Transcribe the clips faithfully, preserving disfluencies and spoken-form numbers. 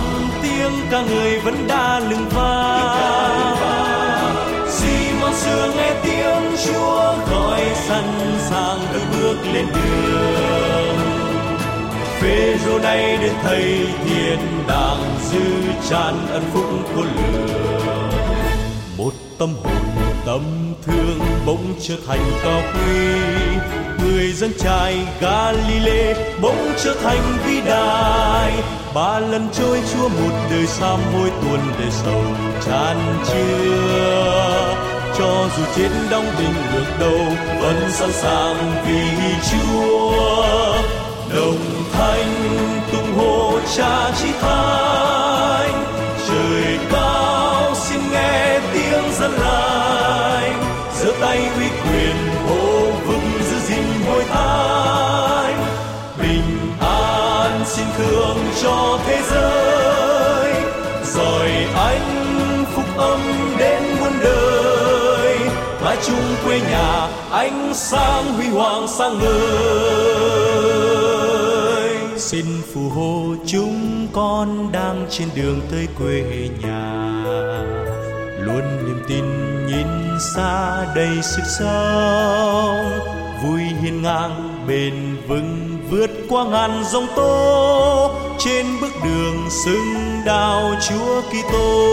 tiếng ca người vẫn đã lừng vang. Xi măng xưa nghe tiếng Chúa gọi sẵn sàng tự bước lên đường. Phêrô nay đến thấy thiên đàng dư tràn ân phúc của lửa. Một tâm hồn tâm thương bỗng trở thành cao quý, người dân trai Galilee bỗng trở thành vĩ đại. Ba lần trôi Chúa một đời sám hối tuôn để sầu chan chứa, cho dù chết đóng đinh ngược đầu vẫn sẵn sàng vì Chúa. Đồng thanh tung hô Cha Chí Thánh, trời cao xin nghe tiếng dân lành, giơ tay uy quyền hô vững giữ gìn hội thánh. Bình an xin thương cho thế giới, rồi ánh phúc âm đến muôn đời, mãi chung quê nhà ánh sáng huy hoàng sáng ngời. Xin phù hộ chúng con đang trên đường tới quê nhà, luôn niềm tin nhìn xa đầy sức sống, vui hiên ngang bền vững vượt qua ngàn giông tố, trên bước đường xứng đạo Chúa Kitô.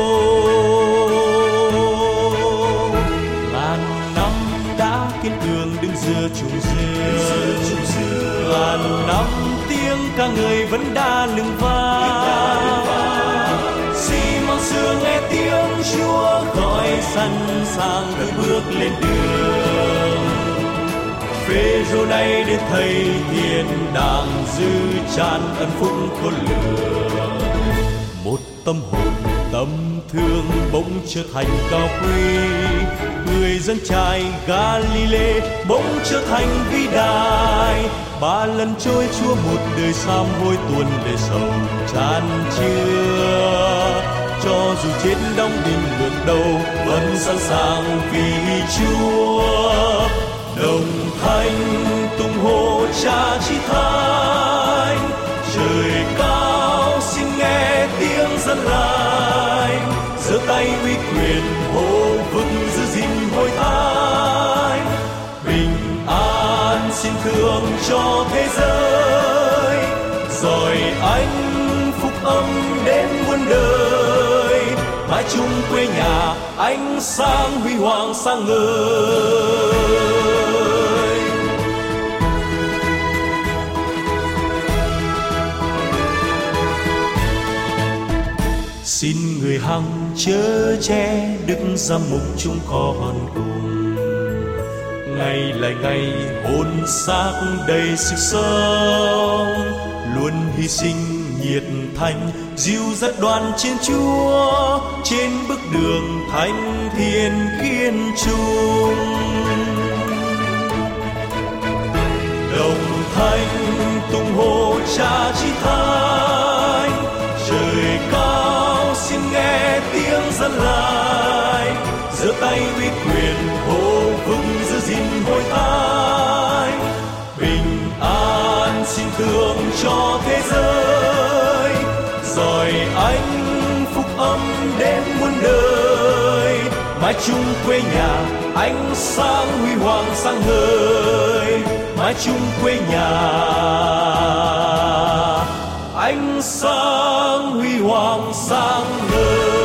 Ngàn năm đã kiên cường đứng giữa chủng dưa, ngàn năm tiếng ca người vẫn đã lừng vang. Xi măng xưa nghe tiếng Chúa gọi sẵn sàng tự bước lên đường. Phêrô nay đến thấy thiên đàng dư tràn ân phúc của lửa. Một tâm hồn tâm thương bỗng trở thành cao quý, người dân trai Galilee bỗng trở thành vĩ đại. Ba lần trôi Chúa một đời sám hối tuôn để sầu chan chứa, cho dù chết đóng đinh ngược đầu vẫn sẵn sàng vì Chúa. Đồng thanh tung hô Cha Chí Thánh, trời cao xin nghe tiếng dân lành, giơ tay uy quyền hô vững giữ gìn hội thánh. Bình an xin thương cho thế giới, rồi ánh phúc âm đến muôn đời, mãi chung quê nhà ánh sáng huy hoàng sáng ngời. Xin người hằng chở che đức giám mục chúng con cùng, ngày lại ngày hồn xác đầy sức sống, luôn hy sinh nhiệt thành dìu dắt đoàn trên Chúa, trên bước đường thánh thiện kiên trung. Đồng thanh tung hô Cha Chí Thánh, trời cao xin nghe tiếng dân lành, giơ tay uy quyền hô vững giữ gìn hội thánh. Bình an xin thương cho thế giới, rồi ánh phúc âm đến muôn đời, mãi chung quê nhà ánh sáng huy hoàng sáng ngời, mãi chung quê nhà ánh sáng huy hoàng sáng ngời.